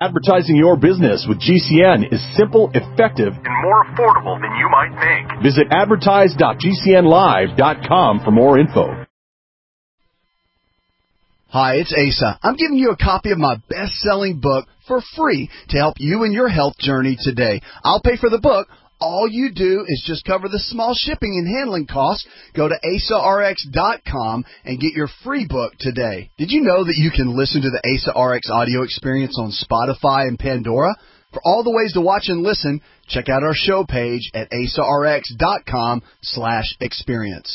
Advertising your business with GCN is simple, effective, and more affordable than you might think. Visit advertise.gcnlive.com for more info. Hi, it's Asa. I'm giving you a copy of my best-selling book for free to help you in your health journey today. I'll pay for the book. All you do is just cover the small shipping and handling costs. Go to AsaRx.com and get your free book today. Did you know that you can listen to the Asa RX audio experience on Spotify and Pandora? For all the ways to watch and listen, check out our show page at AsaRx.com/experience.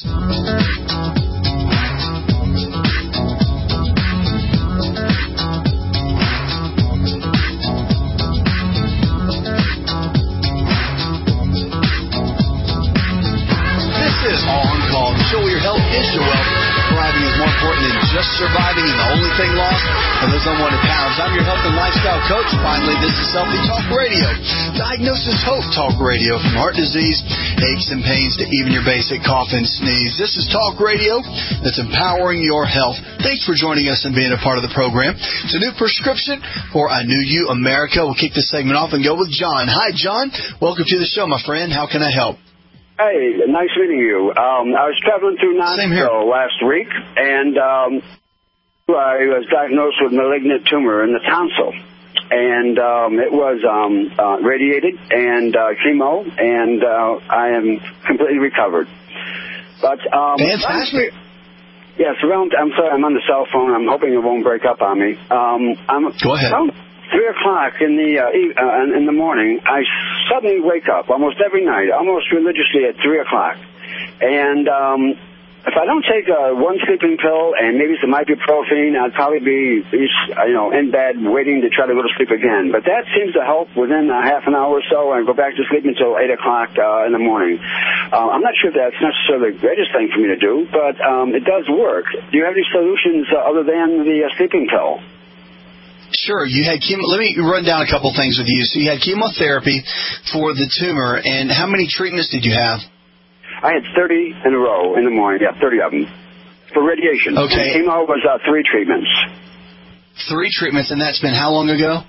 Show your health is your wealth. Thriving is more important than just surviving, and the only thing lost are those unwanted pounds. I'm your health and lifestyle coach. Finally, this is Healthy Talk Radio. Diagnosis Hope Talk Radio. From heart disease, aches and pains, to even your basic cough and sneeze. This is Talk Radio that's empowering your health. Thanks for joining us and being a part of the program. It's a new prescription for a new you, America. We'll kick this segment off and go with John. Hi, John. Welcome to the show, my friend. How can I help? Hey, nice meeting you. I was traveling through Knoxville last week, and I was diagnosed with malignant tumor in the tonsil. And it was radiated and chemo, and I am completely recovered. But fantastic. Yes, I'm sorry, I'm on the cell phone. I'm hoping it won't break up on me. Go ahead. 3 o'clock in the morning, I suddenly wake up almost every night, almost religiously at 3 o'clock. And if I don't take one sleeping pill and maybe some ibuprofen, I'd probably be in bed waiting to try to go to sleep again. But that seems to help within a half an hour or so, and go back to sleep until 8 o'clock in the morning. I'm not sure if that's necessarily the greatest thing for me to do, but it does work. Do you have any solutions other than the sleeping pill? Sure. You had let me run down a couple things with you. So you had chemotherapy for the tumor, and how many treatments did you have? I had 30 in a row in the morning. Yeah, 30 of them. For radiation. Okay. And chemo was 3 treatments. 3 treatments, and that's been how long ago?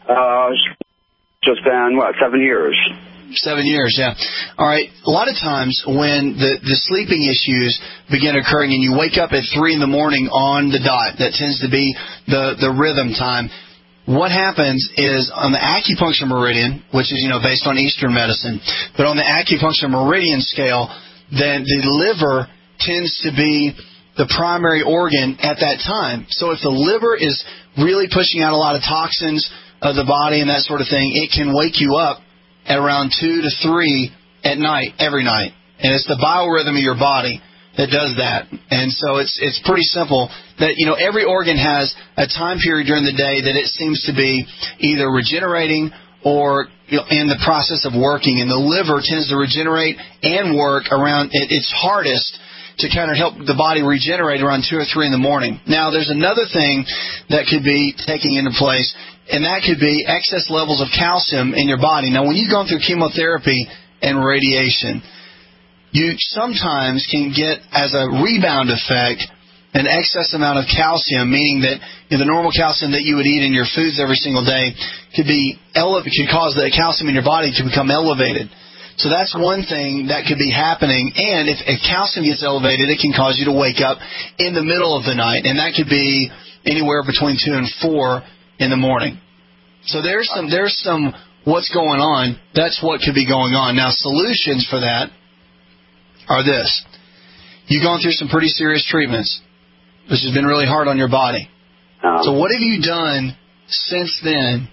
Just been, 7 years. 7 years, yeah. All right. A lot of times when the sleeping issues begin occurring and you wake up at 3 in the morning on the dot, that tends to be the rhythm time. What happens is on the acupuncture meridian, which is, based on Eastern medicine, but on the acupuncture meridian scale, then the liver tends to be the primary organ at that time. So if the liver is really pushing out a lot of toxins of the body and that sort of thing, it can wake you up at around 2 to 3 at night, every night. And it's the biorhythm of your body that does that. And so it's pretty simple that, every organ has a time period during the day that it seems to be either regenerating or in the process of working. And the liver tends to regenerate and work around its hardest to kind of help the body regenerate around 2 or 3 in the morning. Now, there's another thing that could be taking into place, and that could be excess levels of calcium in your body. Now, when you've gone through chemotherapy and radiation, you sometimes can get, as a rebound effect, an excess amount of calcium, meaning that the normal calcium that you would eat in your foods every single day could cause the calcium in your body to become elevated. So that's one thing that could be happening. And if calcium gets elevated, it can cause you to wake up in the middle of the night, and that could be anywhere between 2 and 4 in the morning. So there's some what's going on. That's what could be going on. Now, solutions for that are this. You've gone through some pretty serious treatments, which has been really hard on your body. So what have you done since then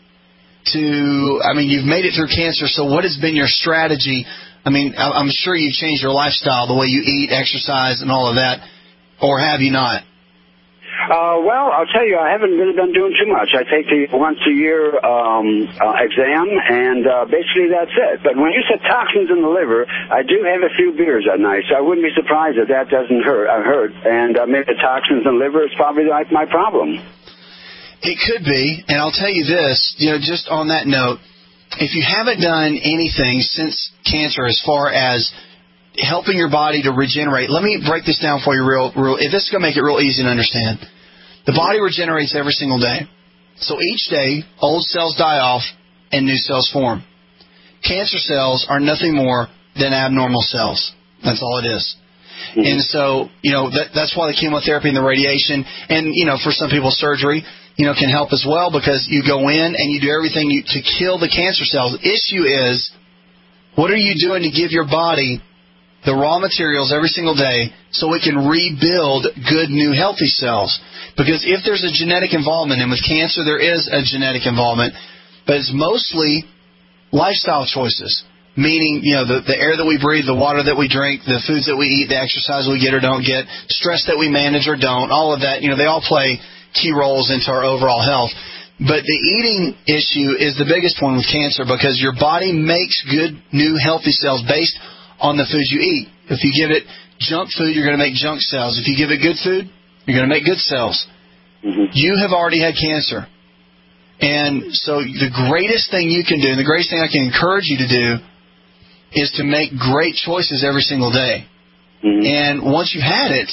you've made it through cancer, so what has been your strategy? I'm sure you've changed your lifestyle, the way you eat, exercise, and all of that, or have you not? Well, I'll tell you, I haven't really been doing too much. I take the once-a-year exam, and basically that's it. But when you said toxins in the liver, I do have a few beers at night, so I wouldn't be surprised if that doesn't hurt. And maybe the toxins in the liver is probably like my problem. It could be, and I'll tell you this, just on that note, if you haven't done anything since cancer as far as helping your body to regenerate, let me break this down for you real. If this is going to make it real easy to understand. The body regenerates every single day. So each day, old cells die off and new cells form. Cancer cells are nothing more than abnormal cells. That's all it is. Mm-hmm. And so, that's why the chemotherapy and the radiation and, for some people surgery, can help as well, because you go in and you do everything to kill the cancer cells. The issue is, what are you doing to give your body the raw materials every single day so it can rebuild good, new, healthy cells? Because if there's a genetic involvement, and with cancer there is a genetic involvement, but it's mostly lifestyle choices. Meaning, the air that we breathe, the water that we drink, the foods that we eat, the exercise we get or don't get, stress that we manage or don't, all of that, they all play key roles into our overall health. But the eating issue is the biggest one with cancer, because your body makes good, new, healthy cells based on the foods you eat. If you give it junk food, you're going to make junk cells. If you give it good food, you're going to make good cells. Mm-hmm. You have already had cancer. And so the greatest thing you can do, and the greatest thing I can encourage you to do, is to make great choices every single day. Mm-hmm. And once you've had it,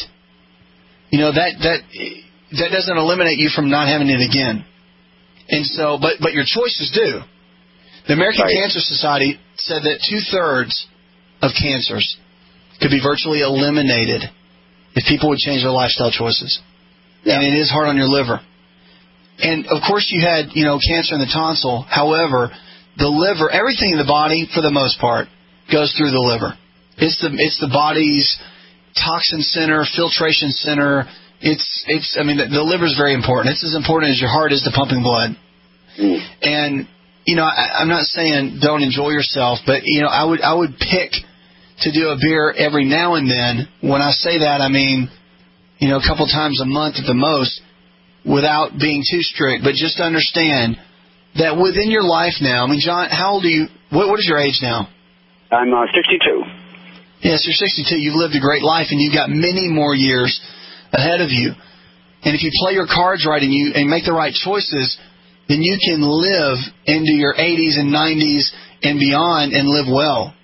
that doesn't eliminate you from not having it again. And so, but your choices do. The American Cancer Society said that 2/3 of cancers could be virtually eliminated if people would change their lifestyle choices. Yeah. And it is hard on your liver. And of course you had, cancer in the tonsil. However, the liver, everything in the body, for the most part, goes through the liver. It's the body's toxin center, filtration center. The liver is very important. It's as important as your heart is to pumping blood. Mm. And, I'm not saying don't enjoy yourself, but, I would pick to do a beer every now and then. When I say that, I mean, a couple times a month at the most, without being too strict. But just understand that within your life now, John, how old are you? What is your age now? I'm 62. Yes, you're 62. You've lived a great life, and you've got many more years ahead of you. And if you play your cards right and make the right choices, then you can live into your 80s and 90s and beyond and live well.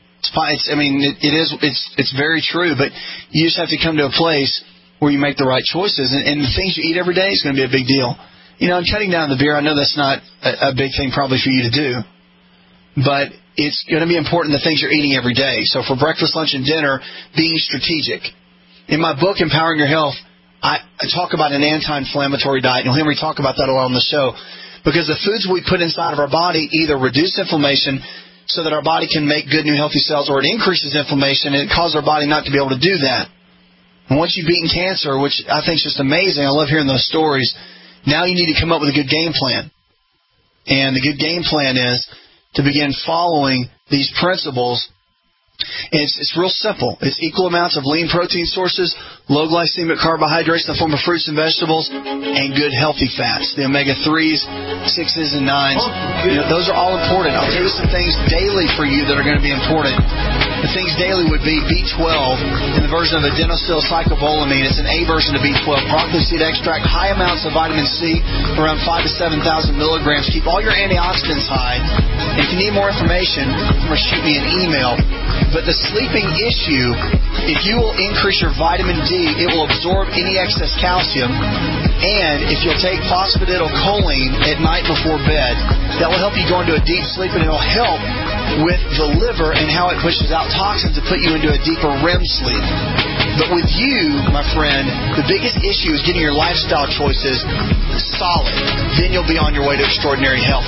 It's very true, but you just have to come to a place where you make the right choices. And the things you eat every day is going to be a big deal. And cutting down the beer, I know that's not a big thing probably for you to do, but it's going to be important, the things you're eating every day. So for breakfast, lunch, and dinner, being strategic. In my book, Empowering Your Health, I talk about an anti-inflammatory diet. You'll hear me talk about that a lot on the show, because the foods we put inside of our body either reduce inflammation so that our body can make good, new, healthy cells, or it increases inflammation and it causes our body not to be able to do that. And once you've beaten cancer, which I think is just amazing, I love hearing those stories, now you need to come up with a good game plan. And the good game plan is to begin following these principles. And it's real simple. It's equal amounts of lean protein sources, low glycemic carbohydrates in the form of fruits and vegetables, and good healthy fats, the omega-3s, 6s, and 9s. Those are all important. I'll tell you some things daily for you that are going to be important. The things daily would be B12 in the version of adenosylcyclovolamine. It's an A version of B12. Broccoli seed extract, high amounts of vitamin C, around 5,000 to 7,000 milligrams. Keep all your antioxidants high. And if you need more information, shoot me an email. But the sleeping issue, if you will increase your vitamin D, it will absorb any excess calcium. And if you'll take phosphatidylcholine at night before bed, that will help you go into a deep sleep, and it will help with the liver and how it pushes out toxins to put you into a deeper REM sleep. But with you, my friend, the biggest issue is getting your lifestyle choices solid. Then you'll be on your way to extraordinary health.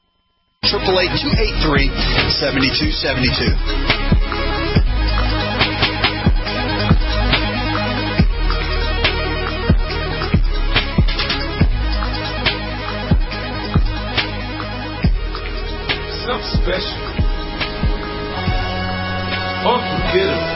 888-283-7272. Something special, unforgettable.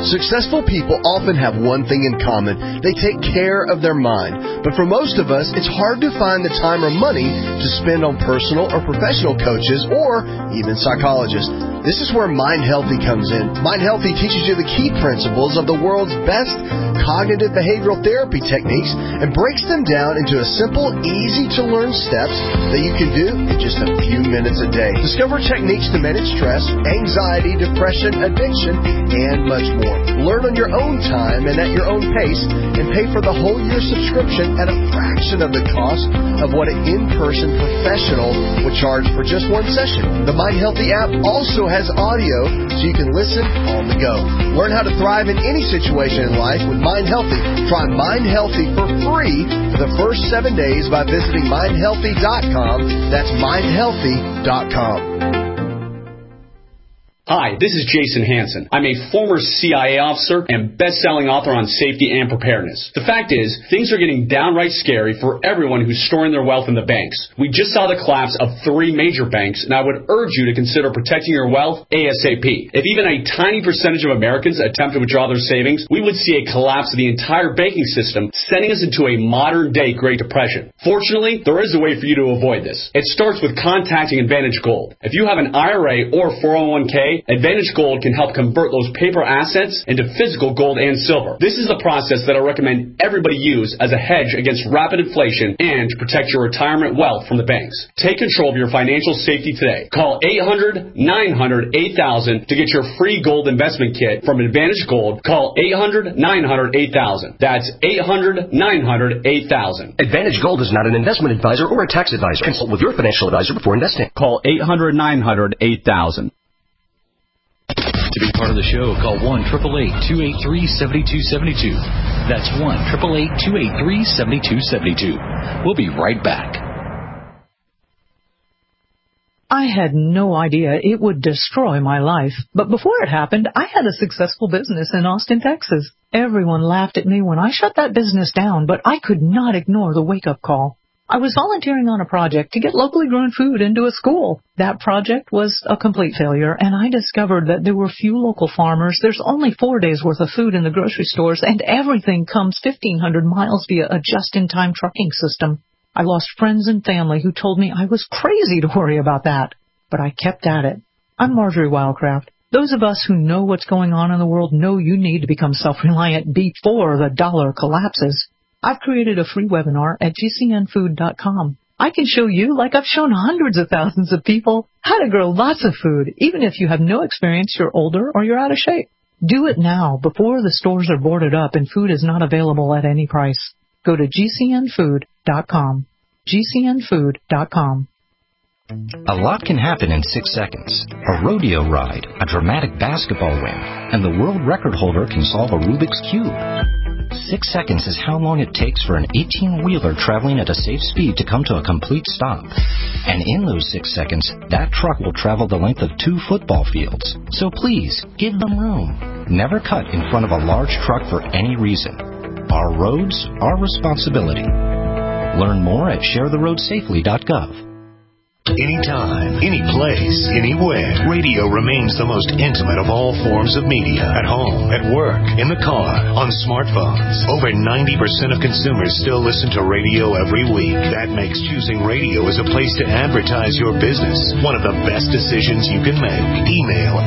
Successful people often have one thing in common. They take care of their mind. But for most of us, it's hard to find the time or money to spend on personal or professional coaches or even psychologists. This is where Mind Healthy comes in. Mind Healthy teaches you the key principles of the world's best cognitive behavioral therapy techniques and breaks them down into a simple, easy-to-learn steps that you can do in just a few minutes a day. Discover techniques to manage stress, anxiety, depression, addiction, and much more. Learn on your own time and at your own pace, and pay for the whole year subscription at a fraction of the cost of what an in-person professional would charge for just one session. The Mind Healthy app also has audio so you can listen on the go. Learn how to thrive in any situation in life with Mind Healthy. Try Mind Healthy for free for the first 7 days by visiting mindhealthy.com. That's mindhealthy.com. Hi, this is Jason Hansen. I'm a former CIA officer and best-selling author on safety and preparedness. The fact is, things are getting downright scary for everyone who's storing their wealth in the banks. We just saw the collapse of 3 major banks, and I would urge you to consider protecting your wealth ASAP. If even a tiny percentage of Americans attempt to withdraw their savings, we would see a collapse of the entire banking system, sending us into a modern-day Great Depression. Fortunately, there is a way for you to avoid this. It starts with contacting Advantage Gold. If you have an IRA or 401k, Advantage Gold can help convert those paper assets into physical gold and silver. This is the process that I recommend everybody use as a hedge against rapid inflation and to protect your retirement wealth from the banks. Take control of your financial safety today. Call 800-900-8000 to get your free gold investment kit from Advantage Gold. Call 800-900-8000. That's 800-900-8000. Advantage Gold is not an investment advisor or a tax advisor. Consult with your financial advisor before investing. Call 800-900-8000. To be part of the show, call 1-888-283-7272. That's 1-888-283-7272. We'll be right back. I had no idea it would destroy my life. But before it happened, I had a successful business in Austin, Texas. Everyone laughed at me when I shut that business down, but I could not ignore the wake-up call. I was volunteering on a project to get locally grown food into a school. That project was a complete failure, and I discovered that there were few local farmers. There's only 4 days' worth of food in the grocery stores, and everything comes 1,500 miles via a just-in-time trucking system. I lost friends and family who told me I was crazy to worry about that. But I kept at it. I'm Marjorie Wildcraft. Those of us who know what's going on in the world know you need to become self-reliant before the dollar collapses. I've created a free webinar at gcnfood.com. I can show you, like I've shown hundreds of thousands of people, how to grow lots of food, even if you have no experience, you're older, or you're out of shape. Do it now, before the stores are boarded up and food is not available at any price. Go to gcnfood.com. gcnfood.com. A lot can happen in 6 seconds. A rodeo ride, a dramatic basketball win, and the world record holder can solve a Rubik's Cube. 6 seconds is how long it takes for an 18-wheeler traveling at a safe speed to come to a complete stop. And in those 6 seconds, that truck will travel the length of 2 football fields. So please, give them room. Never cut in front of a large truck for any reason. Our roads, our responsibility. Learn more at sharetheroadsafely.gov. Anytime, any place, anywhere, radio remains the most intimate of all forms of media. At home, at work, in the car, on smartphones. Over 90% of consumers still listen to radio every week. That makes choosing radio as a place to advertise your business one of the best decisions you can make. Email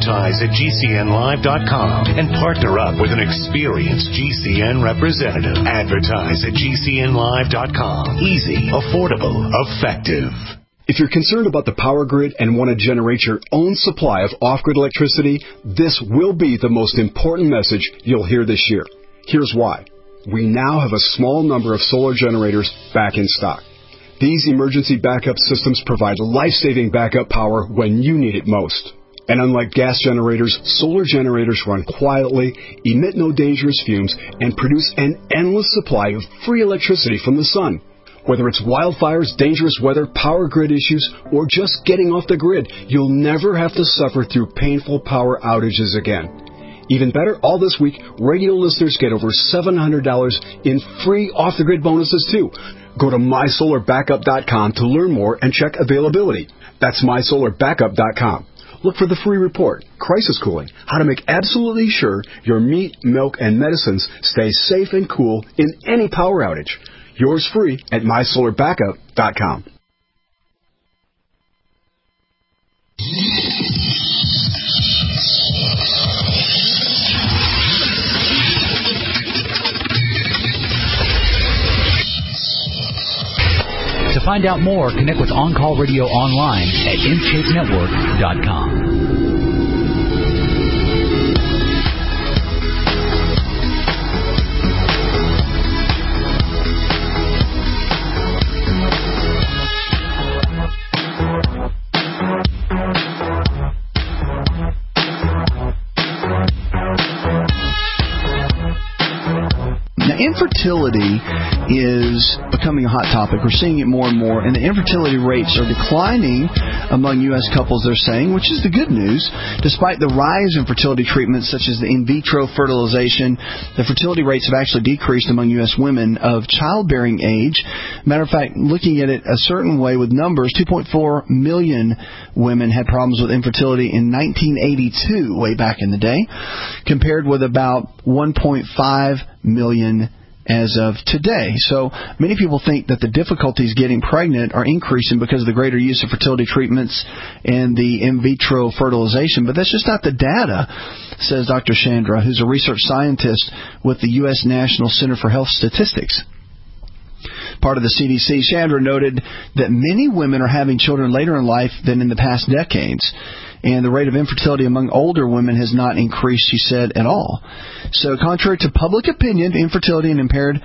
advertise@gcnlive.com and partner up with an experienced GCN representative. Advertise at gcnlive.com. Easy, affordable, effective. If you're concerned about the power grid and want to generate your own supply of off-grid electricity, this will be the most important message you'll hear this year. Here's why. We now have a small number of solar generators back in stock. These emergency backup systems provide life-saving backup power when you need it most. And unlike gas generators, solar generators run quietly, emit no dangerous fumes, and produce an endless supply of free electricity from the sun. Whether it's wildfires, dangerous weather, power grid issues, or just getting off the grid, you'll never have to suffer through painful power outages again. Even better, all this week, radio listeners get over $700 in free off-the-grid bonuses, too. Go to mysolarbackup.com to learn more and check availability. That's mysolarbackup.com. look for the free report, Crisis Cooling, how to make absolutely sure your meat, milk, and medicines stay safe and cool in any power outage. Yours free at mysolarbackup.com. To find out more, connect with On Call Radio online at InShapeNetwork.com. Infertility is becoming a hot topic. We're seeing it more and more, and the infertility rates are declining among U.S. couples, they're saying, which is the good news. Despite the rise in fertility treatments such as the in vitro fertilization, the fertility rates have actually decreased among U.S. women of childbearing age. Matter of fact, looking at it a certain way with numbers, 2.4 million women had problems with infertility in 1982, way back in the day, compared with about 1.5 million as of today. So many people think that the difficulties getting pregnant are increasing because of the greater use of fertility treatments and the in vitro fertilization. But that's just not the data, says Dr. Chandra, who's a research scientist with the U.S. National Center for Health Statistics, part of the CDC. Chandra noted that many women are having children later in life than in the past decades. And the rate of infertility among older women has not increased, she said, at all. So contrary to public opinion, infertility and impaired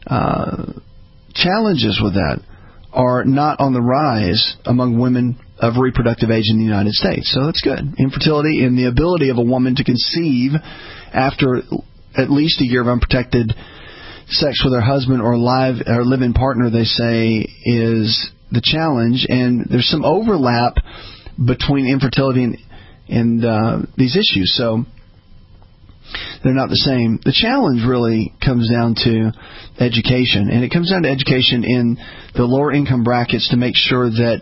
challenges with that are not on the rise among women of reproductive age in the United States. So that's good. Infertility and the ability of a woman to conceive after at least a year of unprotected sex with her husband or live-in partner, they say, is the challenge. And there's some overlap between infertility and these issues. So they're not the same. The challenge really comes down to education. And it comes down to education in the lower income brackets to make sure that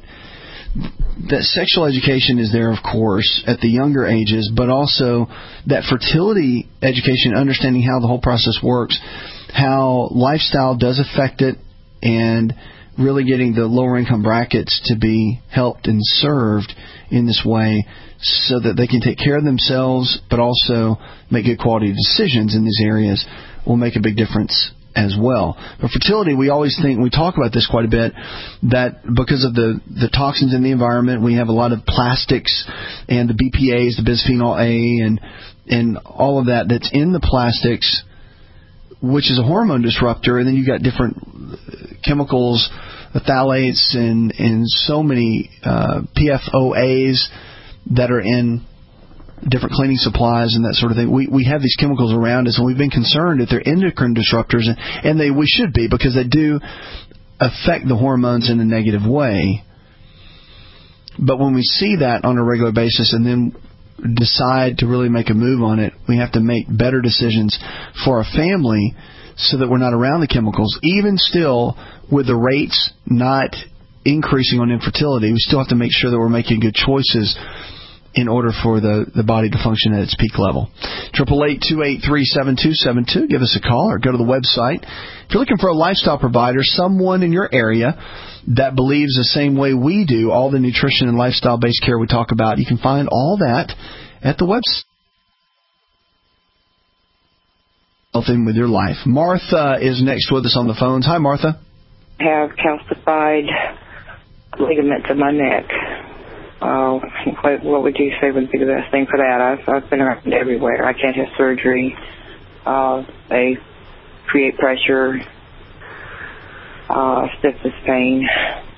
sexual education is there, of course, at the younger ages, but also that fertility education, understanding how the whole process works, how lifestyle does affect it, and really getting the lower income brackets to be helped and served in this way so that they can take care of themselves but also make good quality decisions in these areas will make a big difference as well. But fertility, we always think, we talk about this quite a bit, that because of the toxins in the environment, we have a lot of plastics and the BPAs, the bisphenol A, and all of that's in the plastics, which is a hormone disruptor, and then you've got different chemicals, phthalates, and so many PFOAs that are in different cleaning supplies and that sort of thing. We have these chemicals around us, and we've been concerned that they're endocrine disruptors, and we should be, because they do affect the hormones in a negative way. But when we see that on a regular basis and then decide to really make a move on it, we have to make better decisions for our family so that we're not around the chemicals. Even still, with the rates not increasing on infertility, we still have to make sure that we're making good choices in order for the body to function at its peak level. 888-283-7272. Give us a call or go to the website. If you're looking for a lifestyle provider, someone in your area that believes the same way we do, all the nutrition and lifestyle-based care we talk about, you can find all that at the website. In with your life. Martha is next with us on the phones. Hi, Martha. I have calcified ligaments in my neck. What would you say would be the best thing for that? I've been around everywhere. I can't have surgery. They create pressure, stiffness pain.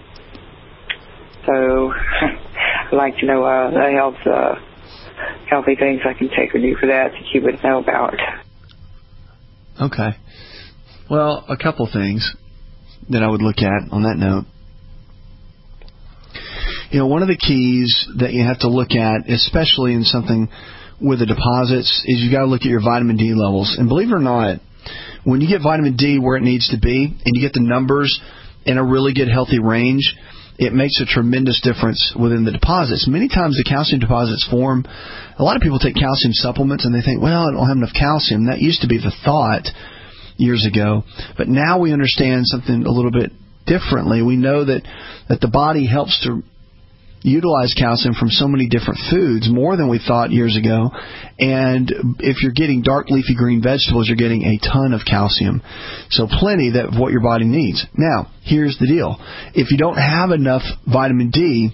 So I'd like to know the healthy things I can take or do for that you would know about. Okay. Well, a couple things that I would look at on that note. You know, one of the keys that you have to look at, especially in something with the deposits, is you got to look at your vitamin D levels. And believe it or not, when you get vitamin D where it needs to be, and you get the numbers in a really good healthy range, it makes a tremendous difference within the deposits. Many times the calcium deposits form. A lot of people take calcium supplements and they think, well, I don't have enough calcium. That used to be the thought years ago. But now we understand something a little bit differently. We know that the body helps to utilize calcium from so many different foods, more than we thought years ago. And if you're getting dark leafy green vegetables, you're getting a ton of calcium. So plenty of what your body needs. Now, here's the deal. If you don't have enough vitamin D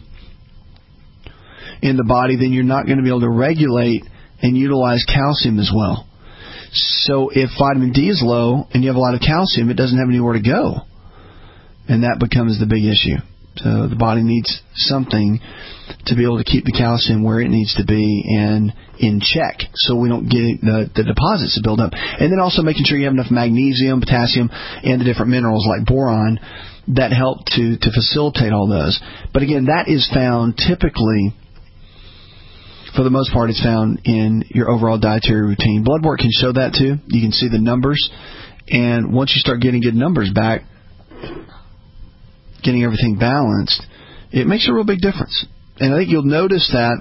in the body, then you're not going to be able to regulate and utilize calcium as well. So if vitamin D is low and you have a lot of calcium, it doesn't have anywhere to go. And that becomes the big issue. So the body needs something to be able to keep the calcium where it needs to be and in check, so we don't get the deposits to build up. And then also making sure you have enough magnesium, potassium, and the different minerals like boron that help to facilitate all those. But again, that is found typically, for the most part, it's found in your overall dietary routine. Blood work can show that too. You can see the numbers. And once you start getting good numbers back, getting everything balanced, it makes a real big difference. And I think you'll notice that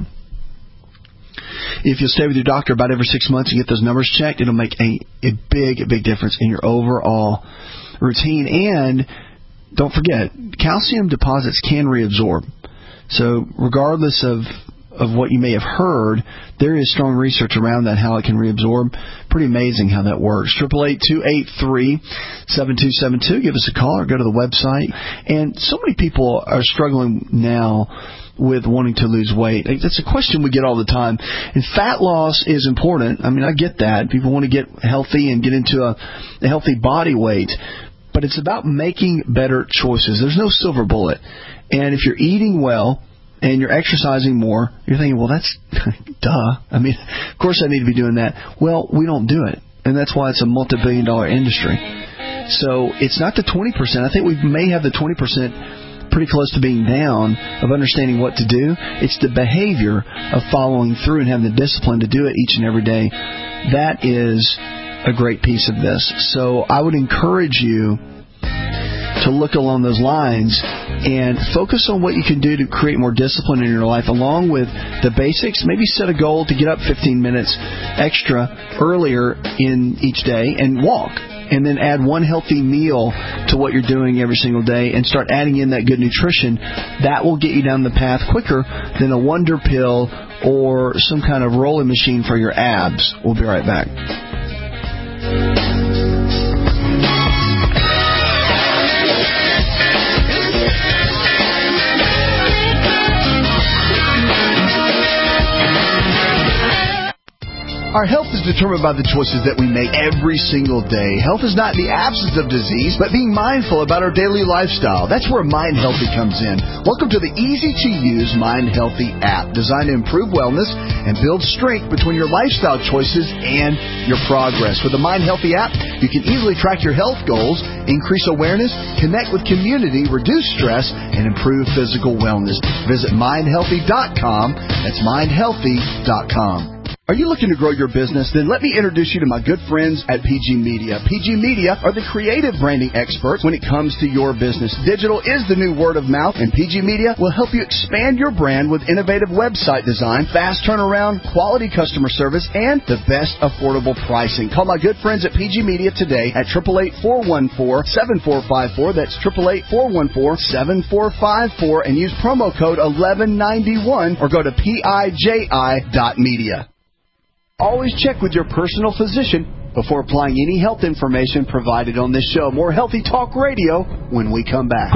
if you'll stay with your doctor about every 6 months and get those numbers checked, it'll make a big difference in your overall routine. And don't forget, calcium deposits can reabsorb. So regardless of what you may have heard, there is strong research around that, how it can reabsorb. Pretty amazing how that works. 888-283-7272. Give us a call or go to the website. And so many people are struggling now with wanting to lose weight. That's a question we get all the time. And fat loss is important. I mean, I get that. People want to get healthy and get into a healthy body weight. But it's about making better choices. There's no silver bullet. And if you're eating well and you're exercising more, you're thinking, well, that's duh. I mean, of course I need to be doing that. Well, we don't do it. And that's why it's a multi-billion-dollar industry. So it's not the 20%. I think we may have the 20% pretty close to being down of understanding what to do. It's the behavior of following through and having the discipline to do it each and every day. That is a great piece of this. So I would encourage you to look along those lines and focus on what you can do to create more discipline in your life, along with the basics. Maybe set a goal to get up 15 minutes extra earlier in each day and walk. And then add one healthy meal to what you're doing every single day and start adding in that good nutrition. That will get you down the path quicker than a wonder pill or some kind of rolling machine for your abs. We'll be right back. Our health is determined by the choices that we make every single day. Health is not the absence of disease, but being mindful about our daily lifestyle. That's where Mind Healthy comes in. Welcome to the easy-to-use Mind Healthy app, designed to improve wellness and build strength between your lifestyle choices and your progress. With the Mind Healthy app, you can easily track your health goals, increase awareness, connect with community, reduce stress, and improve physical wellness. Visit mindhealthy.com. That's mindhealthy.com. Are you looking to grow your business? Then let me introduce you to my good friends at PG Media. PG Media are the creative branding experts when it comes to your business. Digital is the new word of mouth, and PG Media will help you expand your brand with innovative website design, fast turnaround, quality customer service, and the best affordable pricing. Call my good friends at PG Media today at 888-414-7454. That's 888-414-7454, and use promo code 1191 or go to PIJI.media. Always check with your personal physician before applying any health information provided on this show. More Healthy Talk Radio when we come back.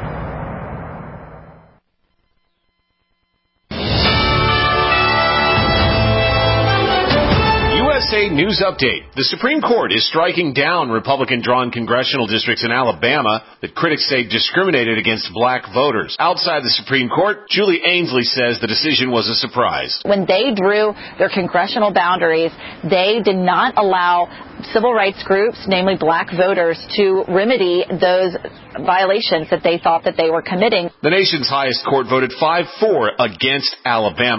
USA News Update. The Supreme Court is striking down Republican-drawn congressional districts in Alabama that critics say discriminated against black voters. Outside the Supreme Court, Julie Ainsley says the decision was a surprise. When they drew their congressional boundaries, they did not allow civil rights groups, namely black voters, to remedy those violations that they thought that they were committing. The nation's highest court voted 5-4 against Alabama.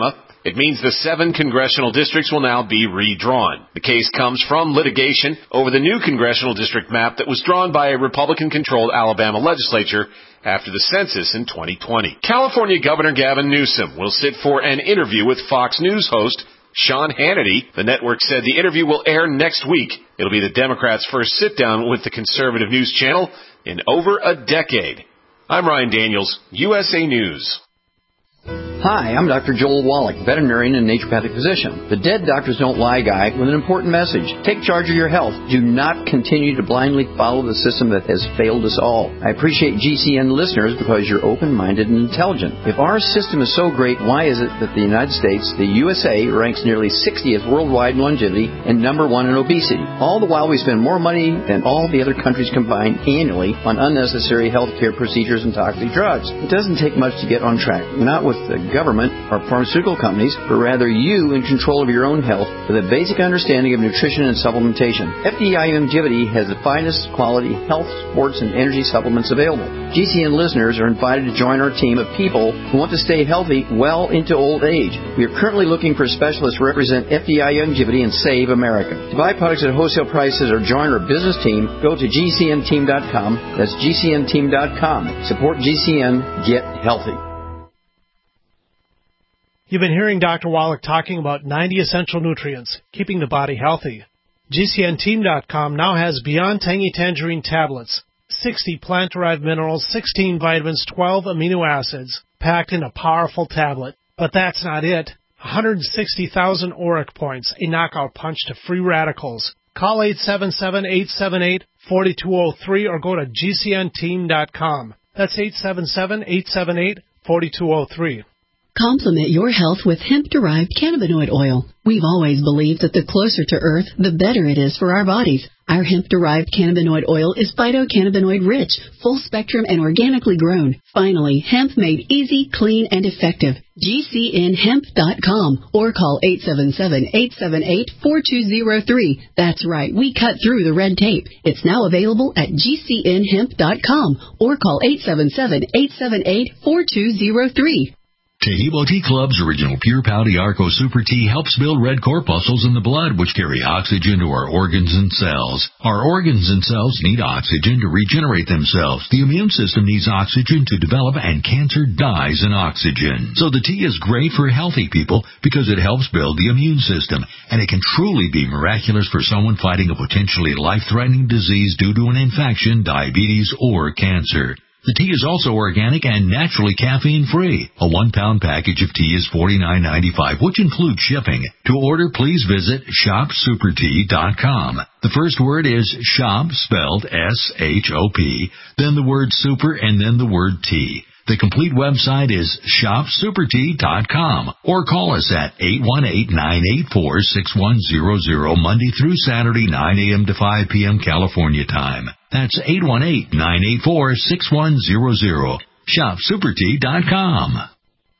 It means the 7 congressional districts will now be redrawn. The case comes from litigation over the new congressional district map that was drawn by a Republican-controlled Alabama legislature after the census in 2020. California Governor Gavin Newsom will sit for an interview with Fox News host Sean Hannity. The network said the interview will air next week. It'll be the Democrats' first sit-down with the conservative news channel in over a decade. I'm Ryan Daniels, USA News. Hi, I'm Dr. Joel Wallach, veterinarian and naturopathic physician. The Dead Doctors Don't Lie guy with an important message. Take charge of your health. Do not continue to blindly follow the system that has failed us all. I appreciate GCN listeners because you're open-minded and intelligent. If our system is so great, why is it that the United States, the USA, ranks nearly 60th worldwide in longevity and number 1 in obesity? All the while we spend more money than all the other countries combined annually on unnecessary healthcare procedures and toxic drugs. It doesn't take much to get on track. Not with the government or pharmaceutical companies, but rather you in control of your own health with a basic understanding of nutrition and supplementation. FDI Longevity has the finest quality health, sports, and energy supplements available. GCN listeners are invited to join our team of people who want to stay healthy well into old age. We are currently looking for specialists to represent FDI Longevity and Save America. To buy products at wholesale prices or join our business team, go to GCNteam.com. That's GCNteam.com. Support GCN. Get healthy. You've been hearing Dr. Wallach talking about 90 essential nutrients, keeping the body healthy. GCNteam.com now has Beyond Tangy Tangerine tablets, 60 plant-derived minerals, 16 vitamins, 12 amino acids, packed in a powerful tablet. But that's not it. 160,000 auric points, a knockout punch to free radicals. Call 877-878-4203 or go to GCNteam.com. That's 877-878-4203. Complement your health with hemp-derived cannabinoid oil. We've always believed that the closer to Earth, the better it is for our bodies. Our hemp-derived cannabinoid oil is phytocannabinoid-rich, full-spectrum, and organically grown. Finally, hemp made easy, clean, and effective. GCNhemp.com or call 877-878-4203. That's right, we cut through the red tape. It's now available at GCNhemp.com or call 877-878-4203. Taheebo Tea Club's original Pure Pau Arco Super Tea helps build red corpuscles in the blood, which carry oxygen to our organs and cells. Our organs and cells need oxygen to regenerate themselves. The immune system needs oxygen to develop, and cancer dies in oxygen. So the tea is great for healthy people because it helps build the immune system, and it can truly be miraculous for someone fighting a potentially life-threatening disease due to an infection, diabetes, or cancer. The tea is also organic and naturally caffeine-free. A 1-pound package of tea is $49.95, which includes shipping. To order, please visit shopsupertea.com. The first word is shop, spelled S-H-O-P, then the word super, and then the word tea. The complete website is shopsupertea.com or call us at 818-984-6100 Monday through Saturday, 9 a.m. to 5 p.m. California time. That's 818-984-6100. Shopsupertea.com.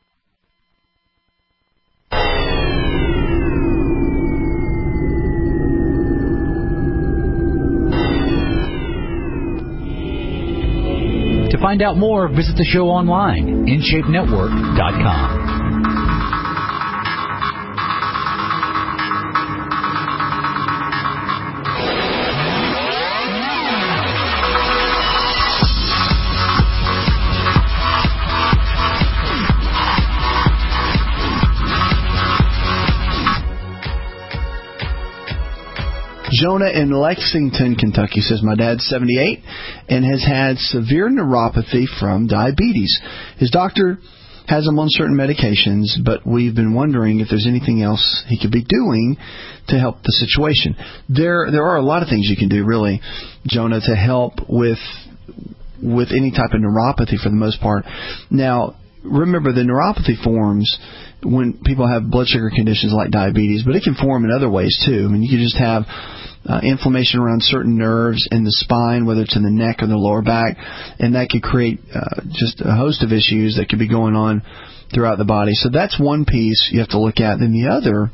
To find out more, visit the show online, InShapeNetwork.com. Jonah in Lexington, Kentucky says, my dad's 78 and has had severe neuropathy from diabetes. His doctor has him on certain medications, but we've been wondering if there's anything else he could be doing to help the situation. There are a lot of things you can do, really, Jonah, to help with any type of neuropathy for the most part. Now, remember, the neuropathy forms when people have blood sugar conditions like diabetes, but it can form in other ways too. I mean, you can just have inflammation around certain nerves in the spine, whether it's in the neck or the lower back, and that could create just a host of issues that could be going on throughout the body. So that's one piece you have to look at. Then the other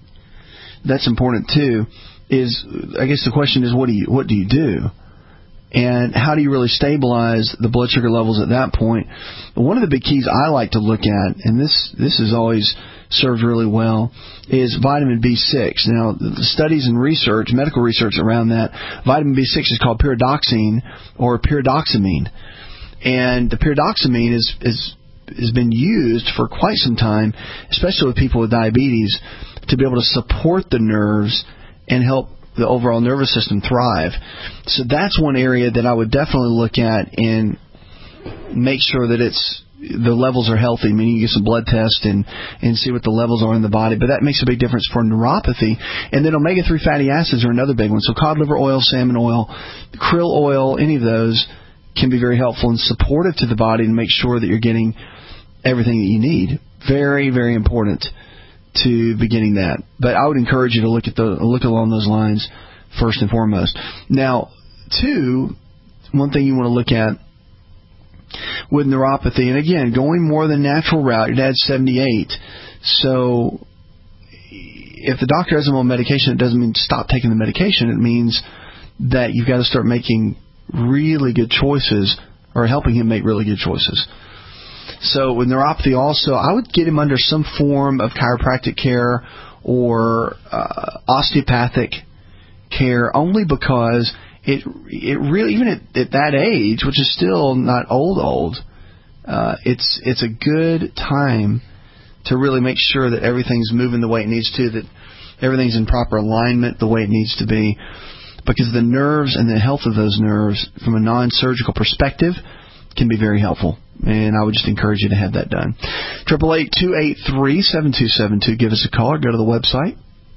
that's important too is, I guess the question is, what do you do? And how do you really stabilize the blood sugar levels at that point? One of the big keys I like to look at, and this is always served really well, is vitamin B6. Now, the studies and research, medical research around that, vitamin B6 is called pyridoxine or pyridoxamine. And the pyridoxamine has been used for quite some time, especially with people with diabetes, to be able to support the nerves and help the overall nervous system thrive. So that's one area that I would definitely look at and make sure that the levels are healthy. I mean, you can get some blood tests and see what the levels are in the body, but that makes a big difference for neuropathy. And then omega-3 fatty acids are another big one. So cod liver oil, salmon oil, krill oil, any of those can be very helpful and supportive to the body to make sure that you're getting everything that you need. Very, very important to beginning that. But I would encourage you to look along those lines first and foremost. Now, one thing you want to look at with neuropathy, and again, going more the natural route, your dad's 78, so if the doctor has him on medication, it doesn't mean stop taking the medication. It means that you've got to start making really good choices, or helping him make really good choices. So with neuropathy also, I would get him under some form of chiropractic care or osteopathic care, only because it really, even at that age, which is still not old, it's a good time to really make sure that everything's moving the way it needs to, that everything's in proper alignment the way it needs to be, because the nerves and the health of those nerves from a non-surgical perspective can be very helpful. And I would just encourage you to have that done. 888-283-7272. Give us a call or go to the website.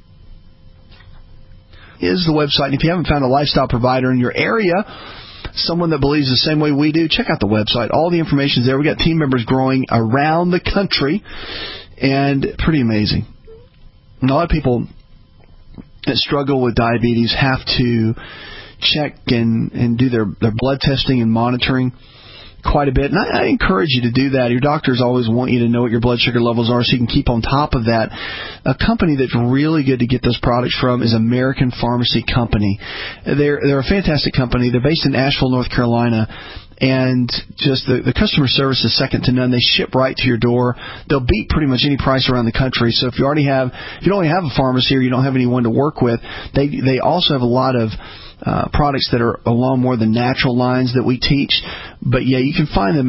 Is the website. And if you haven't found a lifestyle provider in your area, someone that believes the same way we do, check out the website. All the information is there. We've got team members growing around the country, and pretty amazing. And a lot of people that struggle with diabetes have to check and do their blood testing and monitoring quite a bit. And I encourage you to do that. Your doctors always want you to know what your blood sugar levels are so you can keep on top of that. A company that's really good to get those products from is American Pharmacy Company. They're a fantastic company. They're based in Asheville, North Carolina. And just the customer service is second to none. They ship right to your door. They'll beat pretty much any price around the country. So if you don't only have a pharmacy or you don't have anyone to work with, they also have a lot of products that are along more the natural lines that we teach. But yeah, you can find them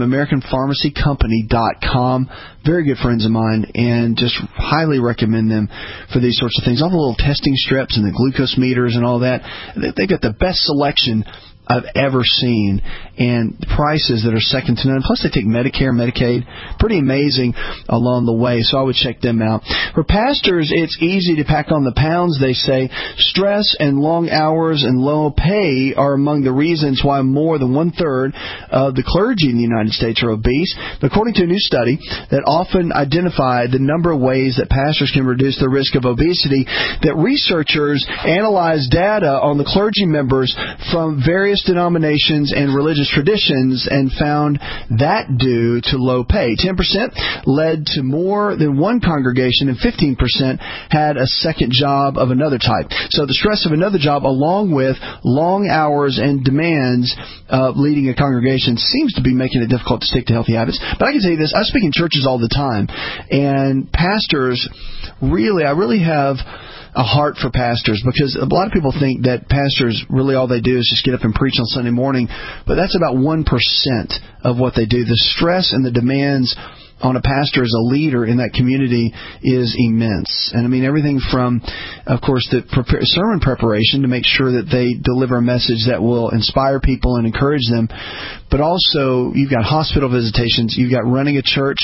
AmericanPharmacyCompany.com. Very good friends of mine, and just highly recommend them for these sorts of things. All the little testing strips and the glucose meters and all that. They've got the best selection I've ever seen, and prices that are second to none. Plus, they take Medicare, Medicaid. Pretty amazing along the way, so I would check them out. For pastors, it's easy to pack on the pounds, they say. Stress and long hours and low pay are among the reasons why more than one-third of the clergy in the United States are obese. But according to a new study that often identified the number of ways that pastors can reduce the risk of obesity, that researchers analyzed data on the clergy members from various denominations and religious traditions and found that due to low pay. 10% led to more than one congregation, and 15% had a second job of another type. So the stress of another job, along with long hours and demands of leading a congregation, seems to be making it difficult to stick to healthy habits. But I can tell you this, I speak in churches all the time, and pastors, I really have a heart for pastors, because a lot of people think that pastors, really all they do is just get up and preach on Sunday morning, but that's about 1% of what they do. The stress and the demands on a pastor as a leader in that community is immense. And I mean, everything from, of course, the sermon preparation to make sure that they deliver a message that will inspire people and encourage them, but also you've got hospital visitations, you've got running a church.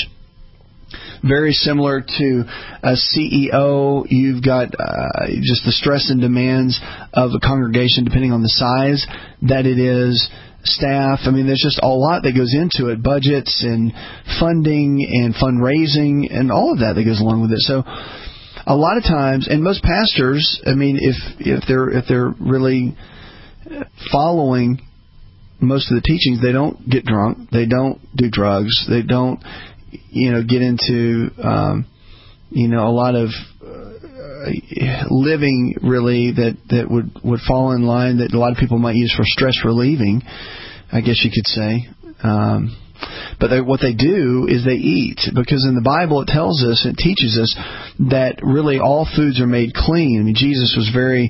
Very similar to a CEO, you've got just the stress and demands of a congregation, depending on the size that it is, staff. I mean, there's just a lot that goes into it, budgets and funding and fundraising and all of that goes along with it. So a lot of times, and most pastors, I mean, if they're really following most of the teachings, they don't get drunk, they don't do drugs, they don't get into, a lot of living really that would fall in line that a lot of people might use for stress relieving, I guess you could say. But what they do is they eat, because in the Bible it tells us, it teaches us that really all foods are made clean. I mean, Jesus was very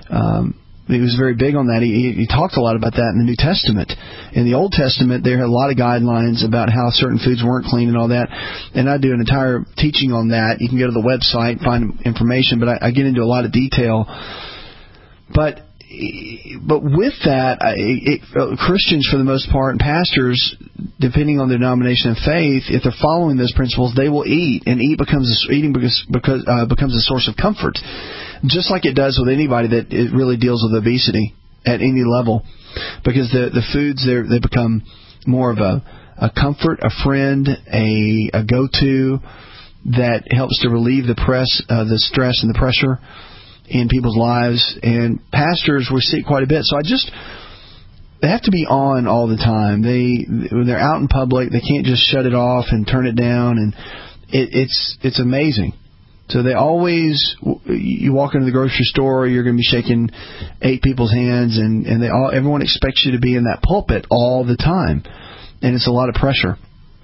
big on that. He talked a lot about that in the New Testament. In the Old Testament, there are a lot of guidelines about how certain foods weren't clean and all that. And I do an entire teaching on that. You can go to the website and find information, but I get into a lot of detail. But with that, Christians, for the most part, and pastors, depending on their denomination of faith, if they're following those principles, they will eat, and eating becomes a source of comfort, just like it does with anybody that it really deals with obesity at any level, because the foods they become more of a comfort, a friend, a go-to that helps to relieve the stress and the pressure in people's lives. And pastors, we see it quite a bit. So they have to be on all the time. When they're out in public, they can't just shut it off and turn it down. And it's amazing. So they always, you walk into the grocery store, you're going to be shaking 8 people's hands, and everyone expects you to be in that pulpit all the time. And it's a lot of pressure.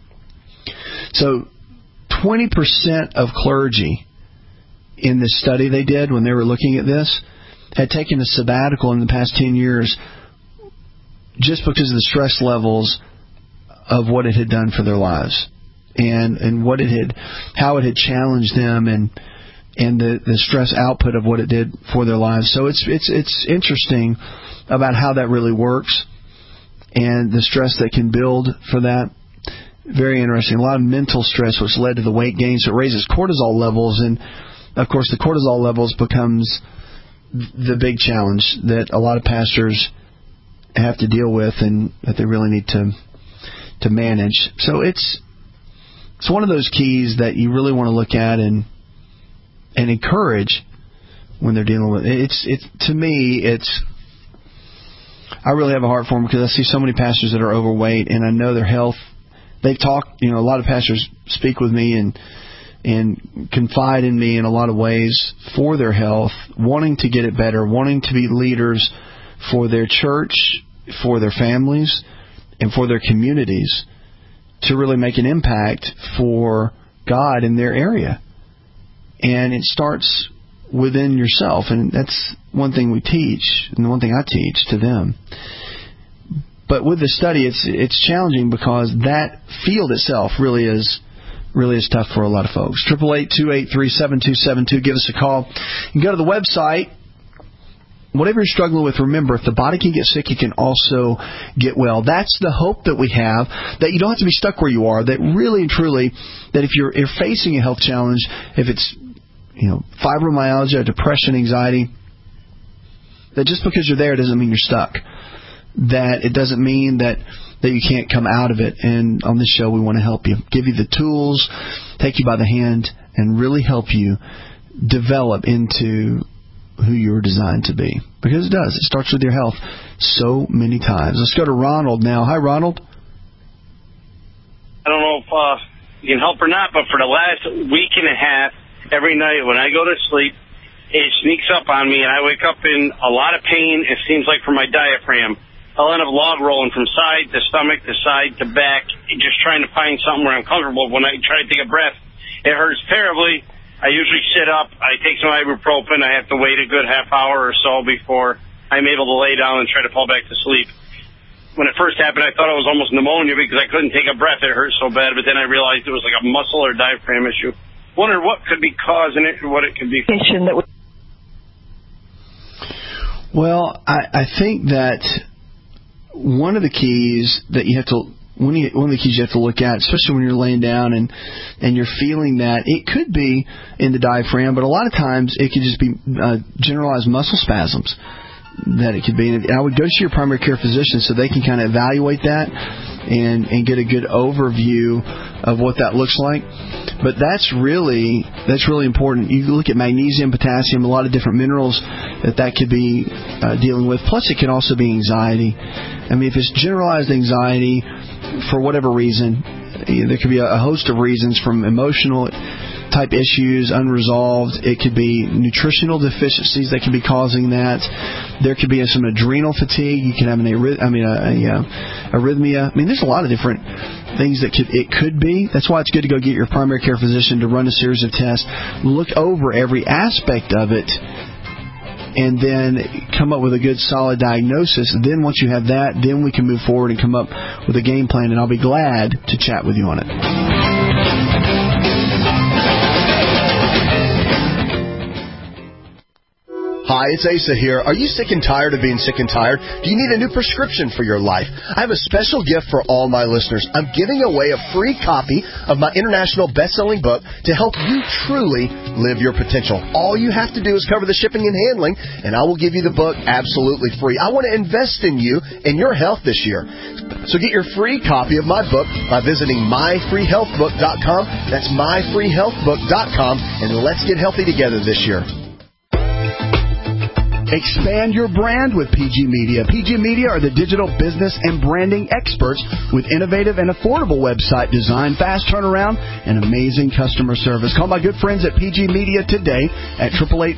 So 20% of clergy in this study they did when they were looking at this had taken a sabbatical in the past 10 years just because of the stress levels of what it had done for their lives and how it had challenged them and the stress output of what it did for their lives. So it's interesting about how that really works and the stress that can build for that. Very interesting. A lot of mental stress, which led to the weight gain. So it raises cortisol levels, and of course, the cortisol levels becomes the big challenge that a lot of pastors have to deal with and that they really need to manage. So it's one of those keys that you really want to look at and encourage when they're dealing with it. To me, I really have a heart for them because I see so many pastors that are overweight, and I know their health. They talk, a lot of pastors speak with me and confide in me in a lot of ways for their health, wanting to get it better, wanting to be leaders for their church, for their families, and for their communities to really make an impact for God in their area. And it starts within yourself, and that's one thing we teach, and the one thing I teach to them. But with the study, it's challenging because that field itself really is tough for a lot of folks. 888-283-7272. Give us a call. You can go to the website. Whatever you're struggling with, remember, if the body can get sick, you can also get well. That's the hope that we have, that you don't have to be stuck where you are, that really and truly, that if you're facing a health challenge, if it's fibromyalgia, depression, anxiety, that just because you're there doesn't mean you're stuck. That it doesn't mean that you can't come out of it. And on this show, we want to help you, give you the tools, take you by the hand, and really help you develop into who you're designed to be. Because it does. It starts with your health so many times. Let's go to Ronald now. Hi, Ronald. I don't know if you can help or not, but for the last week and a half, every night when I go to sleep, it sneaks up on me, and I wake up in a lot of pain, it seems like, from my diaphragm. I'll end up log rolling from side to stomach to side to back, just trying to find something where I'm comfortable. When I try to take a breath, it hurts terribly. I usually sit up. I take some ibuprofen. I have to wait a good half hour or so before I'm able to lay down and try to fall back to sleep. When it first happened, I thought it was almost pneumonia because I couldn't take a breath. It hurt so bad, but then I realized it was like a muscle or diaphragm issue. Wonder what could be causing it or what it could be. Well, I think that one of the keys that you have to one of the keys you have to look at, especially when you're laying down and you're feeling that, it could be in the diaphragm, but a lot of times it could just be generalized muscle spasms that it could be. And I would go to your primary care physician so they can kind of evaluate that and get a good overview of what that looks like. But that's really important. You look at magnesium, potassium, a lot of different minerals that could be dealing with. Plus, it can also be anxiety. I mean, if it's generalized anxiety for whatever reason, there could be a host of reasons, from emotional type issues unresolved. It could be nutritional deficiencies that can be causing that. There could be some adrenal fatigue. You can have arrhythmia. I mean, there's a lot of different things that it could be. That's why it's good to go get your primary care physician to run a series of tests, look over every aspect of it, and then come up with a good solid diagnosis. And then once you have that, then we can move forward and come up with a game plan, and I'll be glad to chat with you on it. Hi, it's Asa here. Are you sick and tired of being sick and tired? Do you need a new prescription for your life? I have a special gift for all my listeners. I'm giving away a free copy of my international best-selling book to help you truly live your potential. All you have to do is cover the shipping and handling, and I will give you the book absolutely free. I want to invest in you and your health this year. So get your free copy of my book by visiting myfreehealthbook.com. That's myfreehealthbook.com, and let's get healthy together this year. Expand your brand with PG Media. PG Media are the digital business and branding experts with innovative and affordable website design, fast turnaround, and amazing customer service. Call my good friends at PG Media today at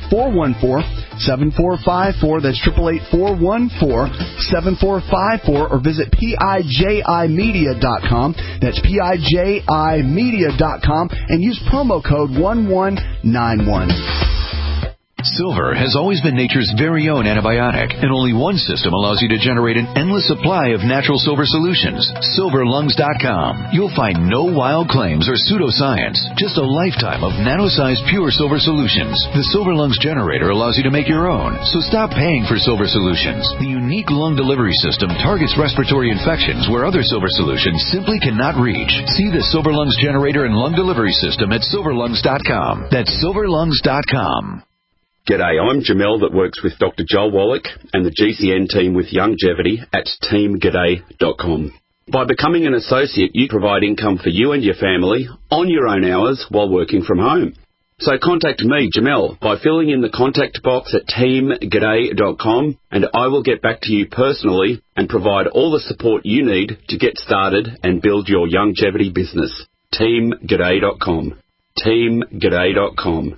888-414-7454. That's 888-414-7454, or visit PIJImedia.com. That's PIJImedia.com, and use promo code 1191. Silver has always been nature's very own antibiotic, and only one system allows you to generate an endless supply of natural silver solutions. SilverLungs.com. You'll find no wild claims or pseudoscience, just a lifetime of nano-sized pure silver solutions. The Silver Lungs generator allows you to make your own, so stop paying for silver solutions. The unique lung delivery system targets respiratory infections where other silver solutions simply cannot reach. See the Silver Lungs generator and lung delivery system at SilverLungs.com. That's SilverLungs.com. G'day, I'm Jamel that works with Dr. Joel Wallach and the GCN team with Youngevity at teamg'day.com. By becoming an associate, you provide income for you and your family on your own hours while working from home. So contact me, Jamel, by filling in the contact box at teamg'day.com, and I will get back to you personally and provide all the support you need to get started and build your Youngevity business. teamg'day.com. teamg'day.com.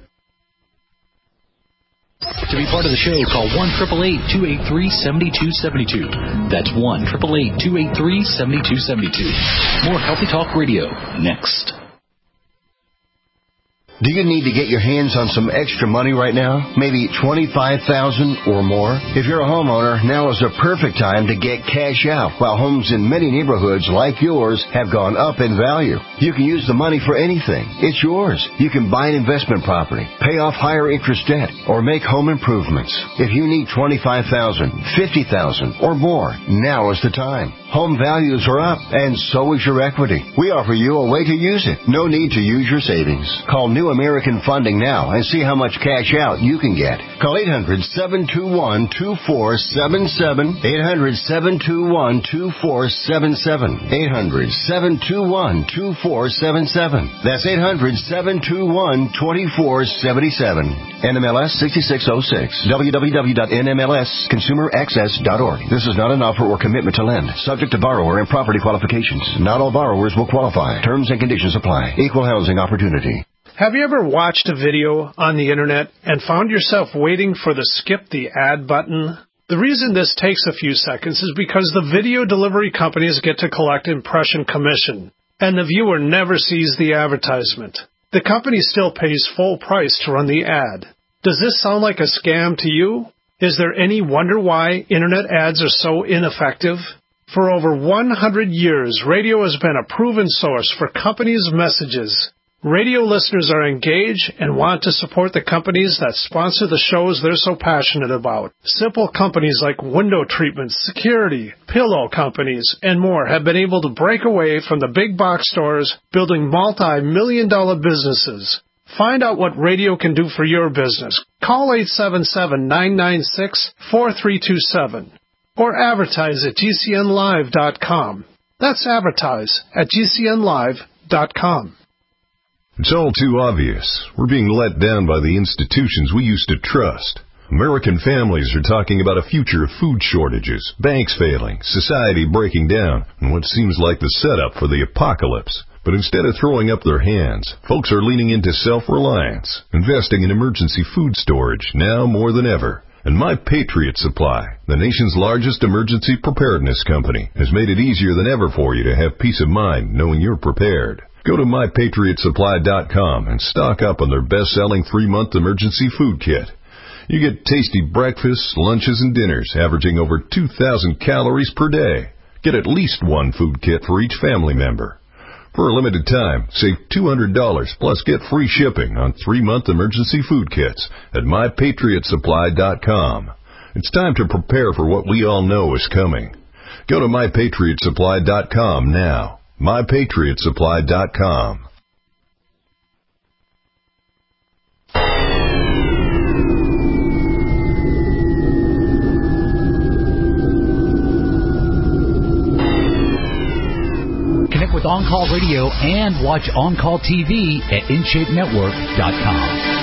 To be part of the show, call 1-888-283-7272. That's 1-888-283-7272. More Healthy Talk Radio next. Do you need to get your hands on some extra money right now? Maybe $25,000 or more? If you're a homeowner, now is the perfect time to get cash out, while homes in many neighborhoods like yours have gone up in value. You can use the money for anything. It's yours. You can buy an investment property, pay off higher interest debt, or make home improvements. If you need $25,000, $50,000, or more, now is the time. Home values are up, and so is your equity. We offer you a way to use it. No need to use your savings. Call New American Funding now and see how much cash out you can get. Call 800-721-2477. 800-721-2477. 800-721-2477. That's 800-721-2477. NMLS 6606. www.nmlsconsumeraccess.org. This is not an offer or commitment to lend. Subject to borrower and property qualifications. Not all borrowers will qualify. Terms and conditions apply. Equal housing opportunity. Have you ever watched a video on the internet and found yourself waiting for the skip the ad button? The reason this takes a few seconds is because the video delivery companies get to collect impression commission, and the viewer never sees the advertisement. The company still pays full price to run the ad. Does this sound like a scam to you? Is there any wonder why internet ads are so ineffective? For over 100 years, radio has been a proven source for companies' messages. Radio listeners are engaged and want to support the companies that sponsor the shows they're so passionate about. Simple companies like window treatments, security, pillow companies, and more have been able to break away from the big box stores, building multi-million-dollar businesses. Find out what radio can do for your business. Call 877-996-4327 or advertise at GCNlive.com. That's advertise at GCNlive.com. It's all too obvious. We're being let down by the institutions we used to trust. American families are talking about a future of food shortages, banks failing, society breaking down, and what seems like the setup for the apocalypse. But instead of throwing up their hands, folks are leaning into self-reliance, investing in emergency food storage now more than ever. And My Patriot Supply, the nation's largest emergency preparedness company, has made it easier than ever for you to have peace of mind knowing you're prepared. Go to MyPatriotSupply.com and stock up on their best-selling 3-month emergency food kit. You get tasty breakfasts, lunches, and dinners averaging over 2,000 calories per day. Get at least one food kit for each family member. For a limited time, save $200 plus get free shipping on 3-month emergency food kits at MyPatriotSupply.com. It's time to prepare for what we all know is coming. Go to MyPatriotSupply.com now. MyPatriotSupply.com. Connect with On Call Radio and watch On Call TV at InShapeNetwork.com.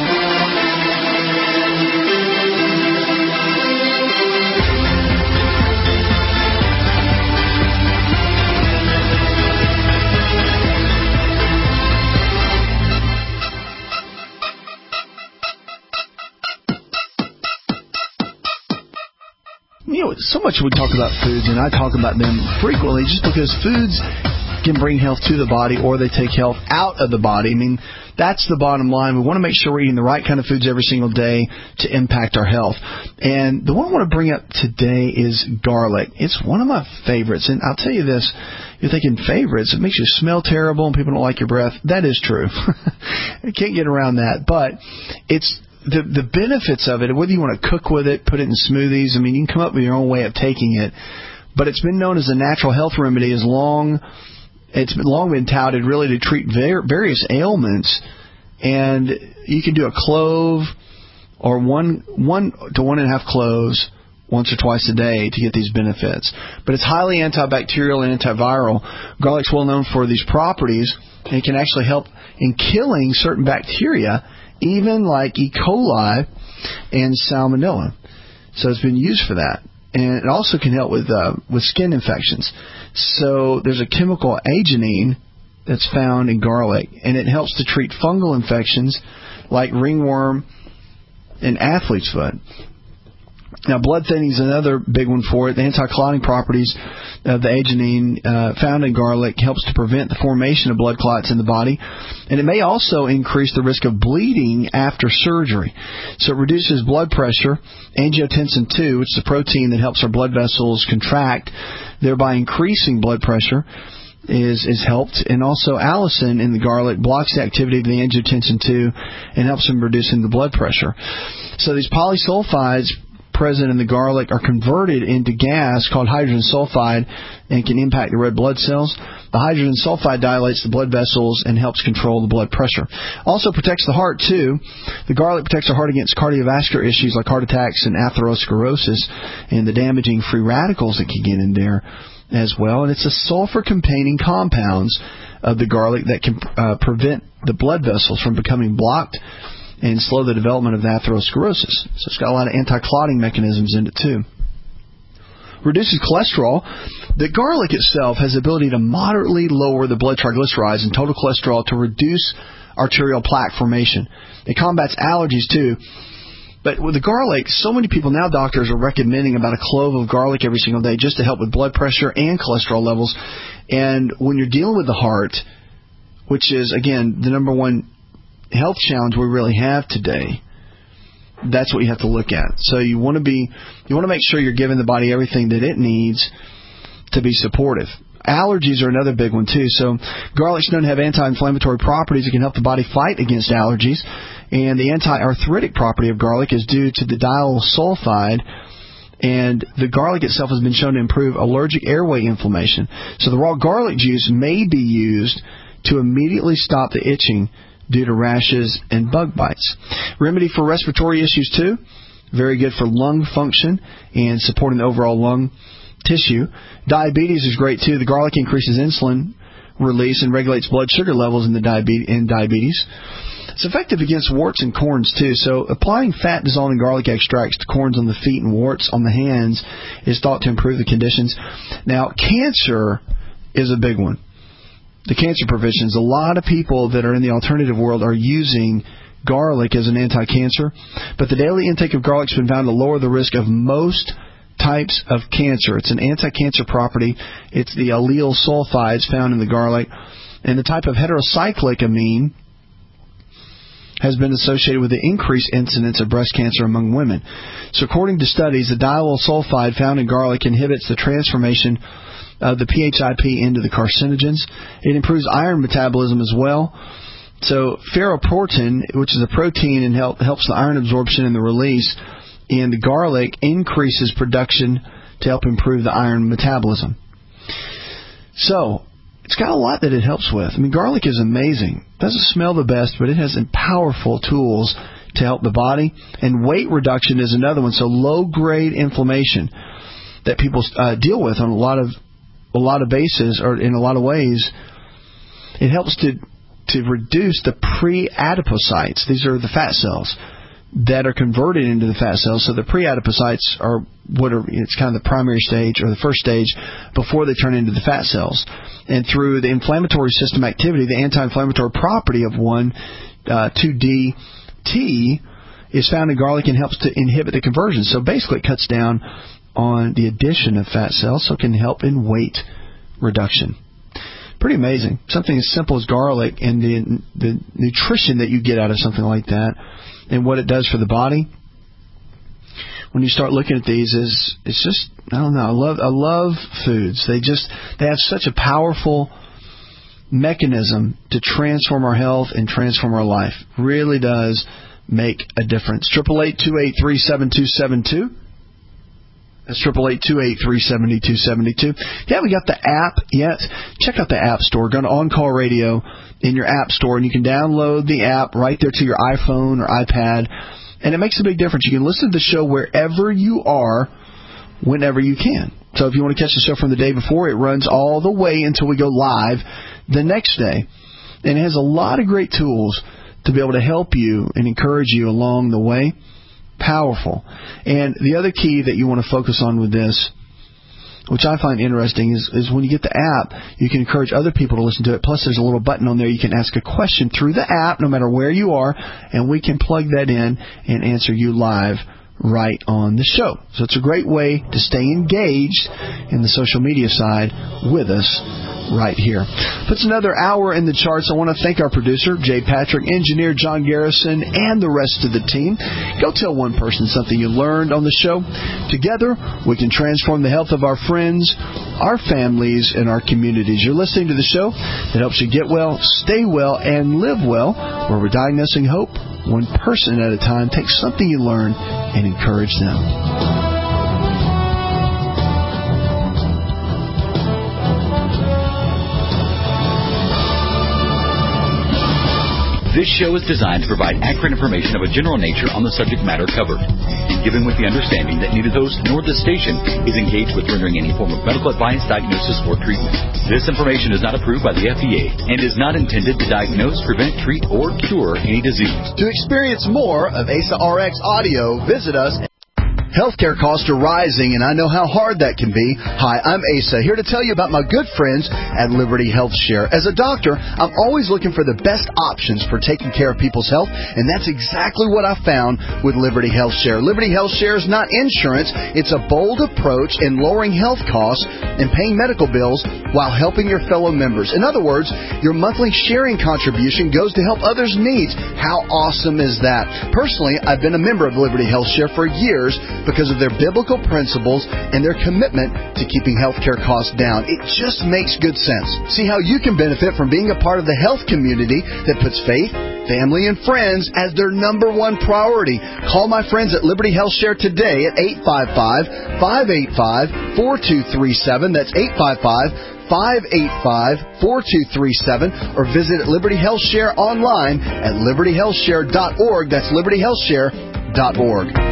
You know, so much we talk about foods, and I talk about them frequently just because foods can bring health to the body or they take health out of the body. I mean, that's the bottom line. We want to make sure we're eating the right kind of foods every single day to impact our health. And the one I want to bring up today is garlic. It's one of my favorites. And I'll tell you this, you're thinking favorites, it makes you smell terrible and people don't like your breath. That is true. I can't get around that. But it's the benefits of it, whether you want to cook with it, put it in smoothies, I mean, you can come up with your own way of taking it. But it's been known as a natural health remedy it's long been touted really to treat various ailments. And you can do a clove or 1 to 1.5 cloves once or twice a day to get these benefits. But it's highly antibacterial and antiviral. Garlic's well known for these properties, and it can actually help in killing certain bacteria, even like E. coli and Salmonella. So it's been used for that. And it also can help with skin infections. So there's a chemical agenine that's found in garlic, and it helps to treat fungal infections like ringworm and athlete's foot. Now, blood thinning is another big one for it. The anti-clotting properties of the agenine found in garlic helps to prevent the formation of blood clots in the body, and it may also increase the risk of bleeding after surgery. So it reduces blood pressure. Angiotensin II, which is a protein that helps our blood vessels contract, thereby increasing blood pressure, is helped. And also allicin in the garlic blocks the activity of the angiotensin II and helps in reducing the blood pressure. So these polysulfides present in the garlic are converted into gas called hydrogen sulfide and can impact the red blood cells. The hydrogen sulfide dilates the blood vessels and helps control the blood pressure. Also protects the heart, too. The garlic protects the heart against cardiovascular issues like heart attacks and atherosclerosis and the damaging free radicals that can get in there as well. And it's the sulfur-containing compounds of the garlic that can prevent the blood vessels from becoming blocked and slow the development of the atherosclerosis. So it's got a lot of anti-clotting mechanisms in it, too. Reduces cholesterol. The garlic itself has the ability to moderately lower the blood triglycerides and total cholesterol to reduce arterial plaque formation. It combats allergies, too. But with the garlic, so many people now, doctors are recommending about a clove of garlic every single day just to help with blood pressure and cholesterol levels. And when you're dealing with the heart, which is, again, the number one health challenge we really have today, that's what you have to look at. So you want to make sure you're giving the body everything that it needs to be supportive. Allergies are another big one too. So garlic's known to have anti-inflammatory properties. It can help the body fight against allergies. And the anti-arthritic property of garlic is due to the diol sulfide. And the garlic itself has been shown to improve allergic airway inflammation. So the raw garlic juice may be used to immediately stop the itching due to rashes and bug bites. Remedy for respiratory issues, too. Very good for lung function and supporting the overall lung tissue. Diabetes is great, too. The garlic increases insulin release and regulates blood sugar levels in diabetes. It's effective against warts and corns, too. So applying fat-dissolving garlic extracts to corns on the feet and warts on the hands is thought to improve the conditions. Now, cancer is a big one. the cancer provisions. A lot of people that are in the alternative world are using garlic as an anti-cancer, but the daily intake of garlic has been found to lower the risk of most types of cancer. It's an anti-cancer property. It's the allyl sulfides found in the garlic, and the type of heterocyclic amine has been associated with the increased incidence of breast cancer among women. So according to studies, the diallyl sulfide found in garlic inhibits the transformation of the PHIP into the carcinogens. It improves iron metabolism as well. So ferroportin, which is a protein and helps the iron absorption and the release in the garlic, increases production to help improve the iron metabolism. So it's got a lot that it helps with. I mean, garlic is amazing. It doesn't smell the best, but it has powerful tools to help the body. And weight reduction is another one. So low-grade inflammation that people deal with on a lot of bases, or in a lot of ways, it helps to reduce the pre-adipocytes. These are the fat cells that are converted into the fat cells. So the pre-adipocytes are it's kind of the primary stage, or the first stage, before they turn into the fat cells. And through the inflammatory system activity, the anti-inflammatory property of 1,2-DT is found in garlic and helps to inhibit the conversion. So basically it cuts down on the addition of fat cells, so it can help in weight reduction. Pretty amazing. Something as simple as garlic and the nutrition that you get out of something like that, and what it does for the body. When you start looking at these, it's just, I don't know. I love foods. They have such a powerful mechanism to transform our health and transform our life. Really does make a difference. 888-283-7272. That's 888-283-7272. If you haven't got the app yet, check out the App Store. Go to On Call Radio in your App Store, and you can download the app right there to your iPhone or iPad, and it makes a big difference. You can listen to the show wherever you are, whenever you can. So if you want to catch the show from the day before, it runs all the way until we go live the next day. And it has a lot of great tools to be able to help you and encourage you along the way. Powerful. And the other key that you want to focus on with this, which I find interesting, is when you get the app, you can encourage other people to listen to it. Plus, there's a little button on there you can ask a question through the app, no matter where you are, and we can plug that in and answer you live right on the show. So it's a great way to stay engaged in the social media side with us right here. Puts another hour in the charts. I want to thank our producer, Jay Patrick, engineer John Garrison, and the rest of the team. Go tell one person something you learned on the show. Together, we can transform the health of our friends, our families, and our communities. You're listening to the show that helps you get well, stay well, and live well, where we're diagnosing hope one person at a time. Take something you learn and encourage them. This show is designed to provide accurate information of a general nature on the subject matter covered, given with the understanding that neither host nor the station is engaged with rendering any form of medical advice, diagnosis, or treatment. This information is not approved by the FDA and is not intended to diagnose, prevent, treat, or cure any disease. To experience more of ASA RX audio, visit us. Healthcare costs are rising, and I know how hard that can be. Hi, I'm Asa, here to tell you about my good friends at Liberty Health Share. As a doctor, I'm always looking for the best options for taking care of people's health, and that's exactly what I found with Liberty Health Share. Liberty Health Share is not insurance. It's a bold approach in lowering health costs and paying medical bills while helping your fellow members. In other words, your monthly sharing contribution goes to help others' needs. How awesome is that? Personally, I've been a member of Liberty Health Share for years because of their biblical principles and their commitment to keeping healthcare costs down. It just makes good sense. See how you can benefit from being a part of the health community that puts faith, family, and friends as their number one priority. Call my friends at Liberty Health Share today at 855-585-4237. That's 855-585-4237, or visit Liberty Health Share online at libertyhealthshare.org. That's libertyhealthshare.org.